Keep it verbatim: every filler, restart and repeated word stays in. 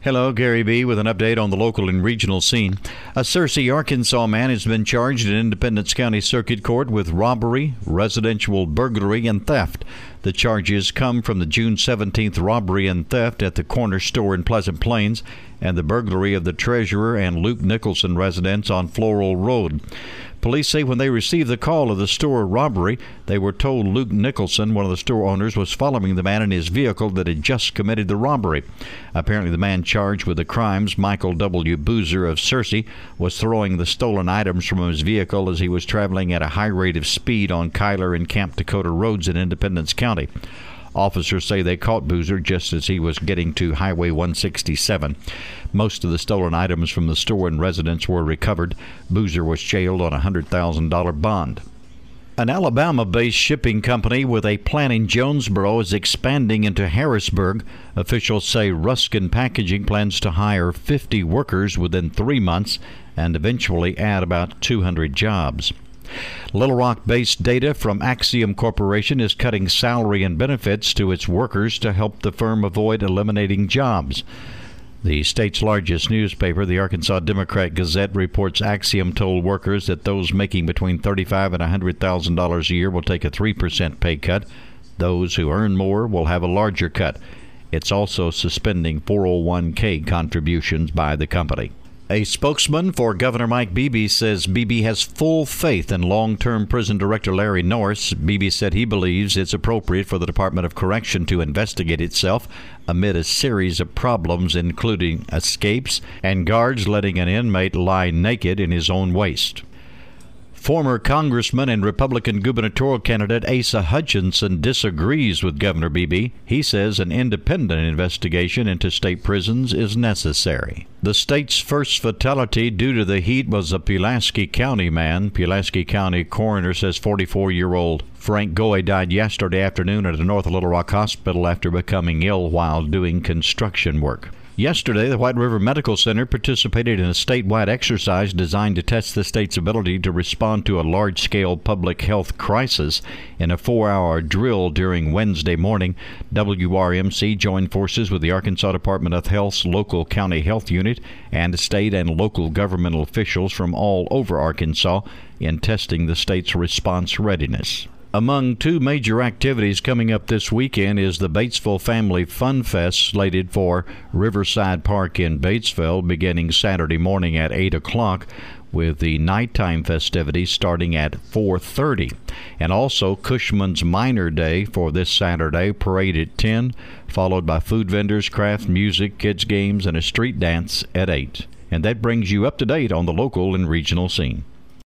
Hello, Gary B. with an update on the local and regional scene. A Searcy, Arkansas man has been charged in Independence County Circuit Court with robbery, residential burglary, and theft. The charges come from the June seventeenth robbery and theft at the corner store in Pleasant Plains and the burglary of the treasurer and Luke Nicholson residence on Floral Road. Police say when they received the call of the store robbery, they were told Luke Nicholson, one of the store owners, was following the man in his vehicle that had just committed the robbery. Apparently, the man charged with the crimes, Michael W. Boozer of Searcy, was throwing the stolen items from his vehicle as he was traveling at a high rate of speed on Kyler and Camp Dakota roads in Independence County. Officers say they caught Boozer just as he was getting to Highway one sixty-seven. Most of the stolen items from the store and residence were recovered. Boozer was jailed on a one hundred thousand dollars bond. An Alabama-based shipping company with a plant in Jonesboro is expanding into Harrisburg. Officials say Ruskin Packaging plans to hire fifty workers within three months and eventually add about two hundred jobs. Little Rock-based Data from Axiom Corporation is cutting salary and benefits to its workers to help the firm avoid eliminating jobs. The state's largest newspaper, the Arkansas Democrat-Gazette, reports Axiom told workers that those making between thirty-five thousand dollars and one hundred thousand dollars a year will take a three percent pay cut. Those who earn more will have a larger cut. It's also suspending four oh one k contributions by the company. A spokesman for Governor Mike Beebe says Beebe has full faith in long-term prison director Larry Norris. Beebe said he believes it's appropriate for the Department of Correction to investigate itself amid a series of problems, including escapes and guards letting an inmate lie naked in his own waste. Former Congressman and Republican gubernatorial candidate Asa Hutchinson disagrees with Governor Beebe. He says an independent investigation into state prisons is necessary. The state's first fatality due to the heat was a Pulaski County man. Pulaski County coroner says forty-four-year-old Frank Goy died yesterday afternoon at a North Little Rock hospital after becoming ill while doing construction work. Yesterday, the White River Medical Center participated in a statewide exercise designed to test the state's ability to respond to a large-scale public health crisis. In a four-hour drill during Wednesday morning, W R M C joined forces with the Arkansas Department of Health's local county health unit and state and local governmental officials from all over Arkansas in testing the state's response readiness. Among two major activities coming up this weekend is the Batesville Family Fun Fest, slated for Riverside Park in Batesville, beginning Saturday morning at eight o'clock, with the nighttime festivities starting at four thirty. And also Cushman's Minor Day for this Saturday, parade at ten, followed by food vendors, craft, music, kids' games, and a street dance at eight. And that brings you up to date on the local and regional scene.